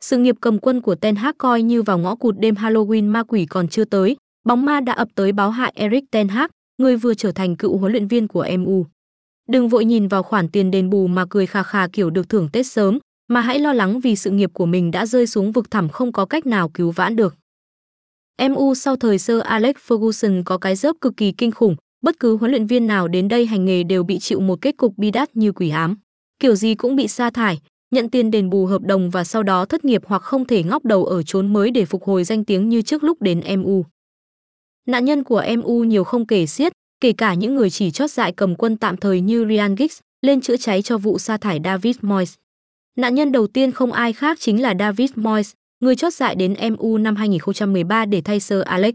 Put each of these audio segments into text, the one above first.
Sự nghiệp cầm quân của Ten Hag coi như vào ngõ cụt đêm Halloween ma quỷ còn chưa tới, bóng ma đã ập tới báo hại Erik ten Hag, người vừa trở thành cựu huấn luyện viên của MU. Đừng vội nhìn vào khoản tiền đền bù mà cười khà khà kiểu được thưởng Tết sớm, mà hãy lo lắng vì sự nghiệp của mình đã rơi xuống vực thẳm không có cách nào cứu vãn được. MU sau thời Sir Alex Ferguson có cái dớp cực kỳ kinh khủng, bất cứ huấn luyện viên nào đến đây hành nghề đều bị chịu một kết cục bi đát như quỷ ám. Kiểu gì cũng bị sa thải, nhận tiền đền bù hợp đồng và sau đó thất nghiệp hoặc không thể ngóc đầu ở chốn mới để phục hồi danh tiếng như trước lúc đến MU. Nạn nhân của MU nhiều không kể xiết, kể cả những người chỉ chót dại cầm quân tạm thời như Ryan Giggs lên chữa cháy cho vụ sa thải David Moyes. Nạn nhân đầu tiên không ai khác chính là David Moyes, người chót dại đến MU năm 2013 để thay Sir Alex.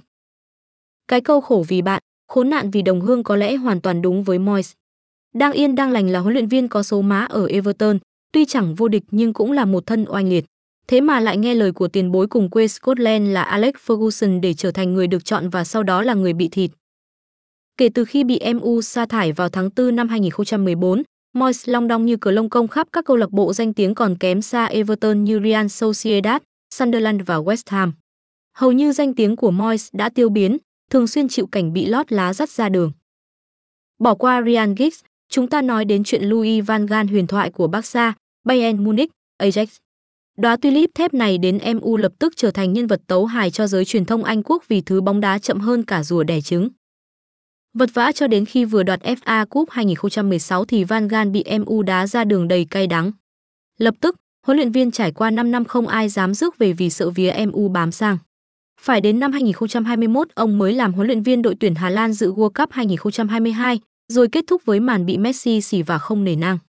Cái câu khổ vì bạn, khốn nạn vì đồng hương có lẽ hoàn toàn đúng với Moyes. Đang yên đang lành là huấn luyện viên có số má ở Everton, tuy chẳng vô địch nhưng cũng là một thân oanh liệt. Thế mà lại nghe lời của tiền bối cùng quê Scotland là Alex Ferguson để trở thành người được chọn và sau đó là người bị thịt. Kể từ khi bị MU sa thải vào tháng 4 năm 2014, Moyes long đong như cờ lông công khắp các câu lạc bộ danh tiếng còn kém xa Everton như Real Sociedad, Sunderland và West Ham. Hầu như danh tiếng của Moyes đã tiêu biến, thường xuyên chịu cảnh bị lót lá dắt ra đường. Bỏ qua Ryan Giggs, chúng ta nói đến chuyện Louis van Gaal huyền thoại của Barca, Bayern Munich, Ajax. Đóa tulip thép này đến MU lập tức trở thành nhân vật tấu hài cho giới truyền thông Anh quốc vì thứ bóng đá chậm hơn cả rùa đẻ trứng. Vật vã cho đến khi vừa đoạt FA Cup 2016 thì Van Gaal bị MU đá ra đường đầy cay đắng. Lập tức, huấn luyện viên trải qua 5 năm không ai dám rước về vì sợ vía MU bám sang. Phải đến năm 2021 ông mới làm huấn luyện viên đội tuyển Hà Lan dự World Cup 2022, rồi kết thúc với màn bị Messi xỉ vả không nể nang.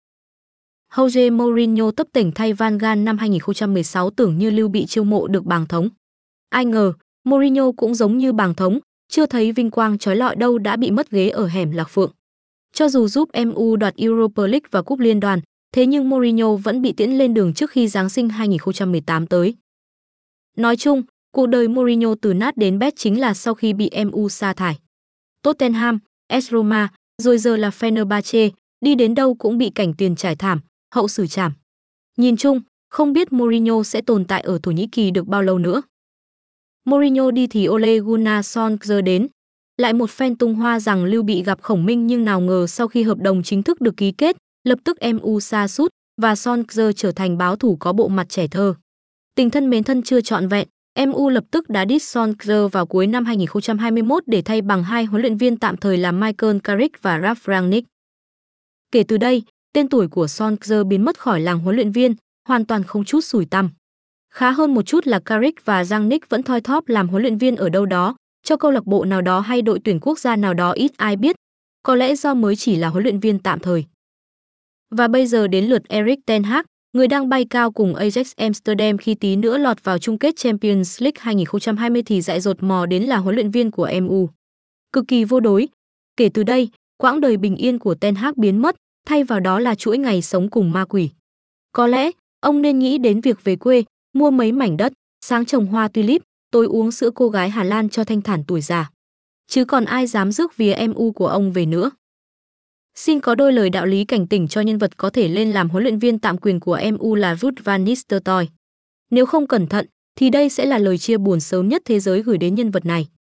Jose Mourinho tấp tỉnh thay Van Gaal năm 2016 tưởng như Lưu bị chiêu mộ được bàng thống. Ai ngờ, Mourinho cũng giống như bàng thống, chưa thấy vinh quang chói lọi đâu đã bị mất ghế ở hẻm Lạc Phượng. Cho dù giúp MU đoạt Europa League và Cúp Liên đoàn, thế nhưng Mourinho vẫn bị tiễn lên đường trước khi Giáng sinh 2018 tới. Nói chung, cuộc đời Mourinho từ nát đến bét chính là sau khi bị MU sa thải. Tottenham, AS Roma, rồi giờ là Fenerbahce, đi đến đâu cũng bị cảnh tiền trải thảm, hậu xử chảm. Nhìn chung, không biết Mourinho sẽ tồn tại ở Thổ Nhĩ Kỳ được bao lâu nữa. Mourinho đi thì Ole Gunnar Solskjaer đến. Lại một fan tung hoa rằng Lưu bị gặp khổng minh nhưng nào ngờ sau khi hợp đồng chính thức được ký kết, lập tức MU sa sút và Solskjaer trở thành báo thủ có bộ mặt trẻ thơ. Tình thân mến thân chưa trọn vẹn, MU lập tức đá đít Solskjaer vào cuối năm 2021 để thay bằng hai huấn luyện viên tạm thời là Michael Carrick và Ralf Rangnick. Kể từ đây, tên tuổi của Solskjaer biến mất khỏi làng huấn luyện viên, hoàn toàn không chút sủi tăm. Khá hơn một chút là Carrick và Rangnick vẫn thoi thóp làm huấn luyện viên ở đâu đó, cho câu lạc bộ nào đó hay đội tuyển quốc gia nào đó ít ai biết, có lẽ do mới chỉ là huấn luyện viên tạm thời. Và bây giờ đến lượt Erik ten Hag, người đang bay cao cùng Ajax Amsterdam khi tí nữa lọt vào chung kết Champions League 2020 thì dại dột mò đến là huấn luyện viên của MU. Cực kỳ vô đối. Kể từ đây, quãng đời bình yên của ten Hag biến mất, thay vào đó là chuỗi ngày sống cùng ma quỷ. Có lẽ, ông nên nghĩ đến việc về quê, mua mấy mảnh đất, sáng trồng hoa tulip, tối uống sữa cô gái Hà Lan cho thanh thản tuổi già. Chứ còn ai dám rước vía MU của ông về nữa. Xin có đôi lời đạo lý cảnh tỉnh cho nhân vật có thể lên làm huấn luyện viên tạm quyền của MU là Ruud van Nistelrooy. Nếu không cẩn thận, thì đây sẽ là lời chia buồn sớm nhất thế giới gửi đến nhân vật này.